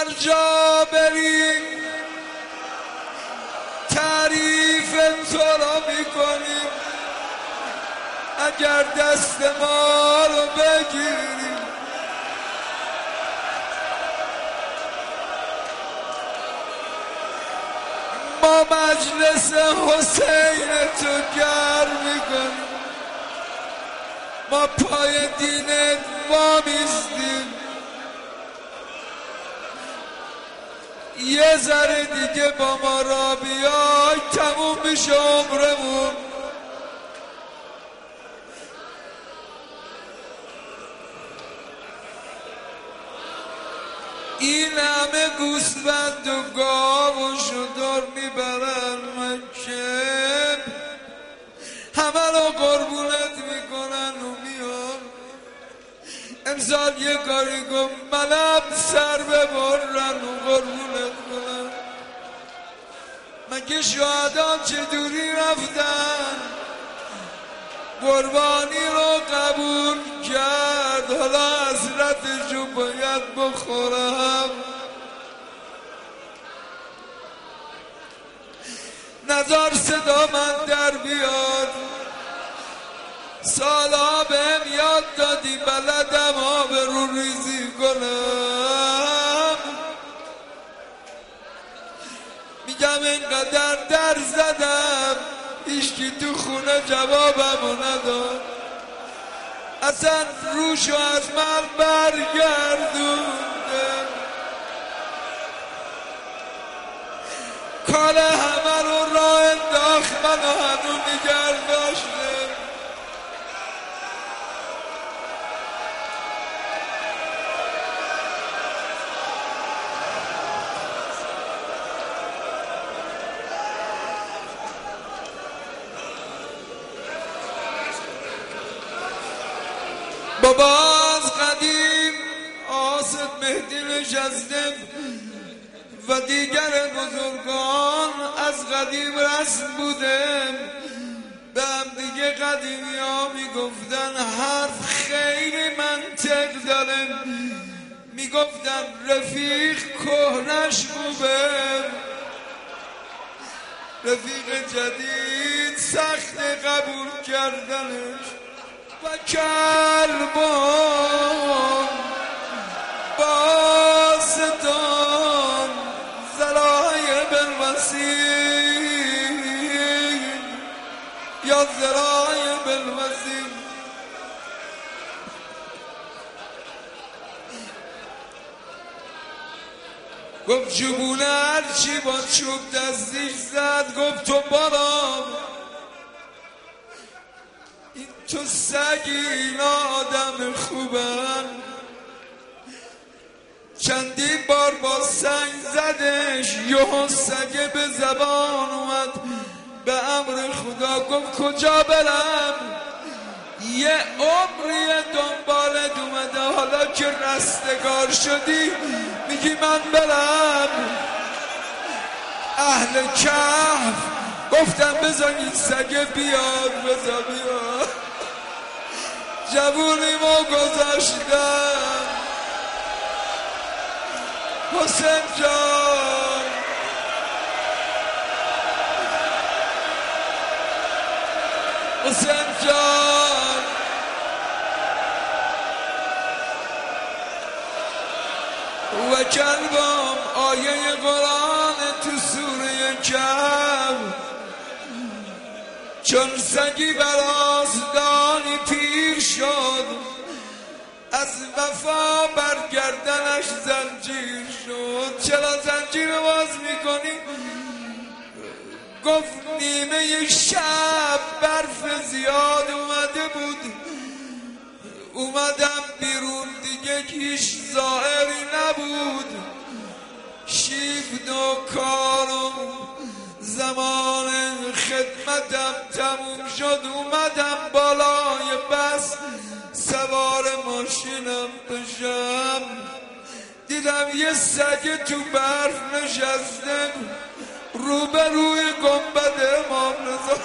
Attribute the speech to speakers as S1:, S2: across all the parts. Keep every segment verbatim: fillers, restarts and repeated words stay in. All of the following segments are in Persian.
S1: هر جا بریم تعریف تو را میکنیم، اگر دست ما رو بگیریم ما مجلس حسین تو گرم میکنیم، ما پای دینت وامیستیم، یه ذره دیگه با ما را بیای تموم میشه عمرمون. این همه گوسفند و گاو و شتر میبرن مکه، همه رو قربونت میکنن و میان. امسال یه کاری کن منم سر ببرن و قربونت کنن. مگه شهدان چطوری رفتن؟ قربانی رو قبول کرد، حالا حسرتشو باید بخورم. نظر صدا من در بیاد، سالا بهم یاد دادی بلدم آبرو ریزی کنم. میگم اینقدر در زدم هیچکی تو خونه جوابمو نداد، اصلا روشو از من برگردونده، کار همه رو راه انداخت منو هنو نگر داشته. بابا از قدیم آسد مهدی نشسته و دیگر بزرگان از قدیم رسم بوده، به هم دیگه قدیمی ها میگفتن حرف خیلی منطق داره، میگفتن رفیق کهنش خوبه، رفیق جدید سخت قبول کردنش. و کلبان باستان ذرای بالوسیل یا ذرای بالوسیل. گفت جبونه هرچی با چوب دستیش زد، گفت تو بارا تو سگی این آدم خوبن. چندین بار با سنگ زدش، یهو سگه به زبان اومد، به امر خدا گفت کجا برم؟ یه عمری دنبالت اومده، حالا که رستگار شدی میگی من برم؟ اهل کهف گفتم بذار این سگه بیاد، بذار بیاد. جوونیمو گذاشتم حسین جان، حسین جان و کلبم آیه قرآن تو سوره کهف، چون سگی بر آسدانی پیر شد، از وفا بر گردنش زنجیر شد. چرا زنجیر باز میکنی؟ گفت نیمه شب برف زیاد اومده بود، اومدم بیرون دیگه هیچ ظاهری نبود، شیفت و کارم زمان خدمتم تموم شد، اومدم بالای بس سوار ماشینم بشم، دیدم یه سگ تو برف نشسته روبروی گنبد امام رضا.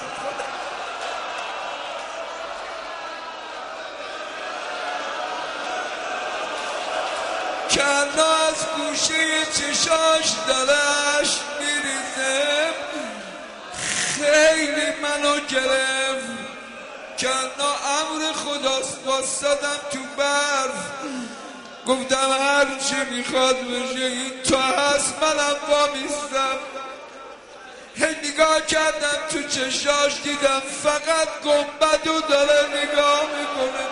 S1: کنا از گوشه چشاش دلش میریزه، خیلی منو گرفت. کنا امر خداست، واسدم تو برف، گفتم هر چی میخواد بشه این تو هست، منم با میستم. هی نگاه کردم تو چشاش، دیدم فقط گنبدو داره نگاه میکنه.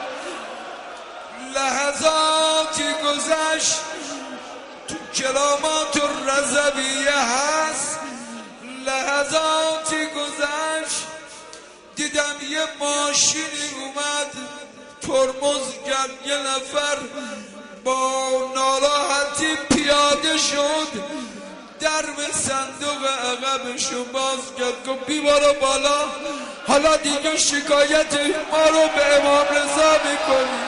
S1: لحظاتی گذشت، تو کلامات و رضویه هست، لحظاتی گذشت دیدم یه ماشینی اومد ترمز کرد، یه نفر با ناراحتی پیاده شد، درب صندوق عقبشو باز کرد، گفت بیبارو بالا، حالا دیگه شکایت ما رو به امام رضا میکنی.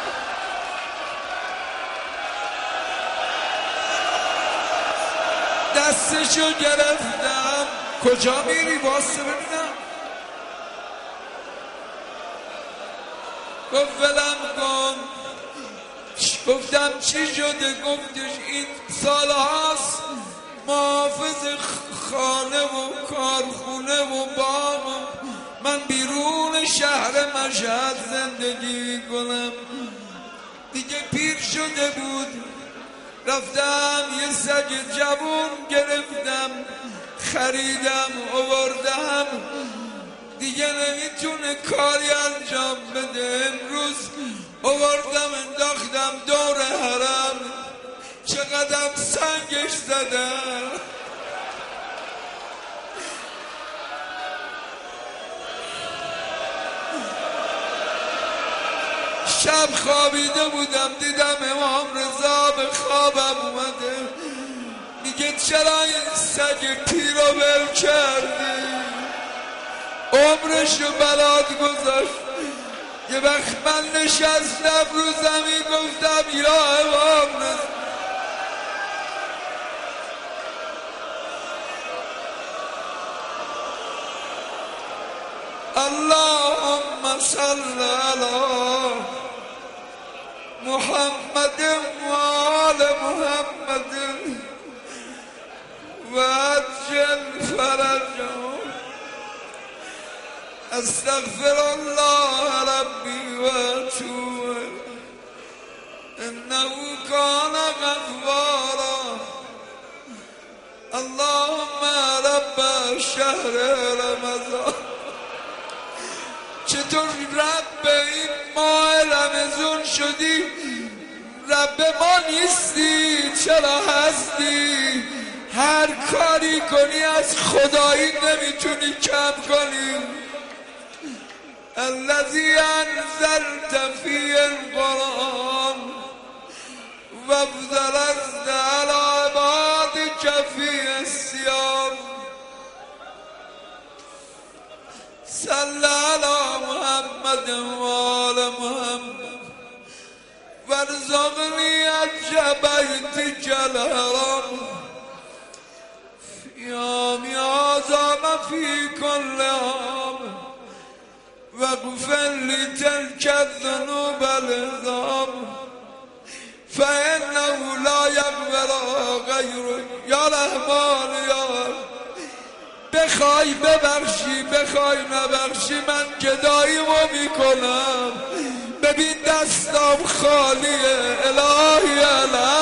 S1: دستشو گرفتم، کجا میری واسه ببینم؟ گفت ولم کن. گفتم چی شده؟ گفتش این سال هاست محافظ خانه و کارخونه و باغ، من بیرون شهر مشهد زندگی میکنم. دیگه پیر شده بود، رفتم یه سگ جوون گرفتم، خریدم آوردم، دیگه نمیتونه کاری انجام بده. امروز آوردم انداختم دور حرم، چقدر سنگش زدم. شب خوابیده بودم، دیدم امام رضا به خوابم اومده، میگه چرا این سگ پیر رو ول کردی؟ عمرش رو بلاد گذاشت. یه وقت من نشستم رو زمین گفتم یا امام رضا، اللهم صل علی محمد و آل محمد و عجل فرجهم. استغفر الله ربی و اتوب انه کان غفارا. اللهم رب شهر رمضان، چطور رب این ماه رمضان شدی؟ رب ما نیستی، چرا هستی؟ هر کاری کنی از خدایی نمیتونی کم کنی. الذی انزلت فی القرآن وافضلت علی عبادک فی الصیام. صل علی محمد و آل محمد وارزقنی حج بیتک الحرام فی یوم هذا و فی کل عام، واغفر لی تلک الذنوب العظام فانه لا یغفر غیرک. یا رحمان یا بخوای ببخشی، بخوای نبخشی، من گداییمو میکنم. ببین دستم خالیه، الهی الهی